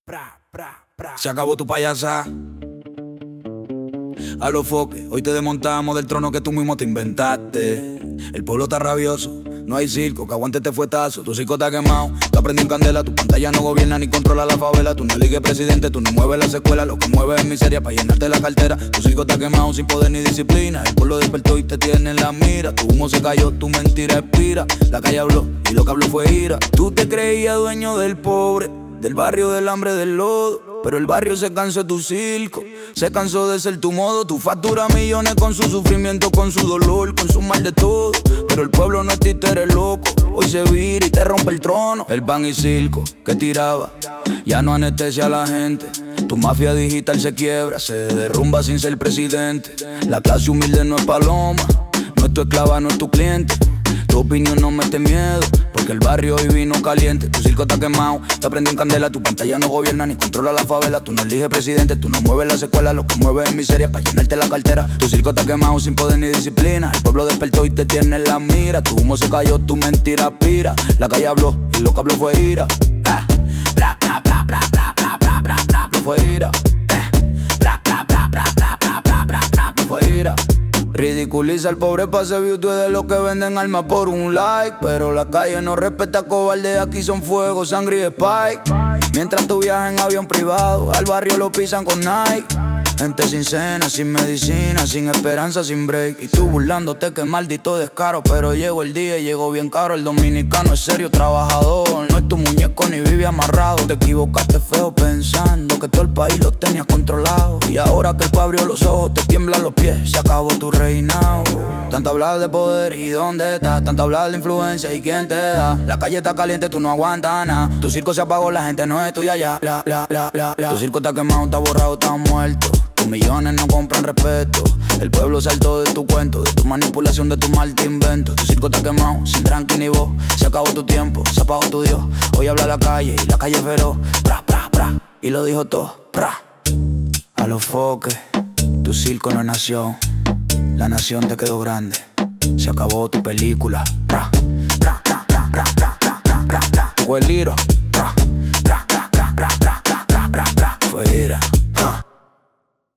Se acabó tu payasa. A los foques, hoy te desmontamos del trono que tú mismo te inventaste. El pueblo está rabioso, no hay circo que aguante este fuetazo. Tu circo está quemado, te prendí en candela. Tu pantalla no gobierna ni controla la favela. Tú no eliges presidente, tú no mueves la secuela. Lo que mueves es miseria para llenarte la cartera. Tu circo está quemado sin poder ni disciplina. El pueblo despertó y te tiene en la mira. Tu humo se cayó, tu mentira expira. La calle habló y lo que habló fue ira. Tú te creías dueño del pobre, del barrio, del hambre, del lodo. Pero el barrio se cansó de tu circo, se cansó de ser tu modo. Tu factura millones con su sufrimiento, con su dolor, con su mal de todo. Pero el pueblo no es títere loco, hoy se vira y te rompe el trono. El pan y circo que tiraba, ya no anestesia a la gente. Tu mafia digital se quiebra, se derrumba sin ser presidente. La clase humilde no es paloma, no es tu esclava, no es tu cliente. Tu opinión no mete miedo, porque el barrio hoy vino caliente. Tu circo está quemado, te prendí en candela. Tu pantalla no gobierna ni controla la favela. Tú no eliges presidente, tú no mueves la secuela. Lo que mueves es miseria para llenarte la cartera. Tu circo está quemado sin poder ni disciplina. El pueblo despertó y te tiene en la mira. Tu humo se cayó, tu mentira aspira. La calle habló y lo que habló fue ira. Bla, bla, bla, bla, bla, bla, bla, bla, bla, bla, fue ira. Bla, bla, bla, bla, bla, bla, bla, bla, bla, fue ira. Ridiculiza al pobre pa' ser view, tú es de los que venden alma por un like. Pero la calle no respeta cobarde, aquí son fuego, sangre y spike. Mientras tú viajas en avión privado, al barrio lo pisan con Nike. Gente sin cena, sin medicina, sin esperanza, sin break. Y tú burlándote que maldito descaro. Pero llegó el día y llegó bien caro. El dominicano es serio, trabajador, no es tu muñeco ni vive amarrado. Te equivocaste feo pensando que todo el país lo tenías controlado. Y ahora que el pa' abrió los ojos, te tiemblan los pies, se acabó tu reinado. Tanto hablar de poder y dónde estás, tanto hablar de influencia y quién te da. La calle está caliente, tú no aguantas nada. Tu circo se apagó, la gente no es tuya ya. Bla, bla, bla, bla, bla. Tu circo está quemado, está borrado, está muerto. Tus millones no compran respeto. El pueblo saltó de tu cuento, de tu manipulación, de tu mal te invento. Tu circo está quemado, sin tranqui ni voz. Se acabó tu tiempo, se apagó tu Dios. Hoy habla la calle y la calle es feroz. Pra, pra, pra, y lo dijo todo, pra. A los foques, tu circo no es nación. La nación te quedó grande, se acabó tu película. Pra, pra, pra, pra, pra, pra, pra, pra, pra. Fue el Liro.